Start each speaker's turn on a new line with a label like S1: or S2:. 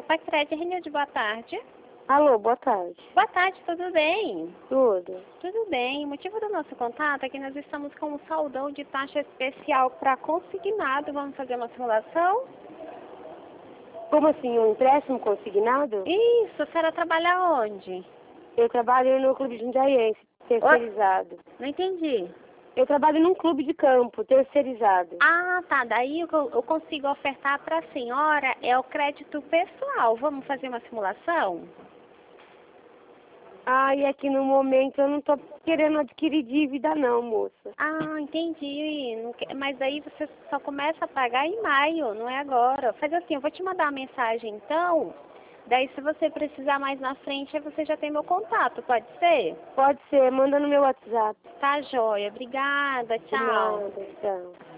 S1: Pacred, reunião de boa tarde.
S2: Alô, boa tarde.
S1: Boa tarde, tudo bem?
S2: Tudo.
S1: Tudo bem. O motivo do nosso contato é que nós estamos com um saldão de taxa especial para consignado. Vamos fazer uma simulação?
S2: Como assim, um empréstimo consignado?
S1: Isso, a senhora trabalha onde?
S2: Eu trabalho no clube jundaiense, terceirizado.
S1: Não entendi.
S2: Eu trabalho num clube de campo, terceirizado.
S1: Ah, tá. Daí o que eu consigo ofertar para a senhora é o crédito pessoal. Vamos fazer uma simulação?
S2: Ah, e aqui no momento eu não tô querendo adquirir dívida não, moça.
S1: Ah, entendi. Mas daí você só começa a pagar em maio, não é agora. Faz assim, eu vou te mandar uma mensagem então. Daí se você precisar mais na frente, você já tem meu contato, pode ser?
S2: Pode ser, manda no meu WhatsApp.
S1: Tá, joia. Obrigada,
S2: De
S1: tchau.
S2: nada, tchau.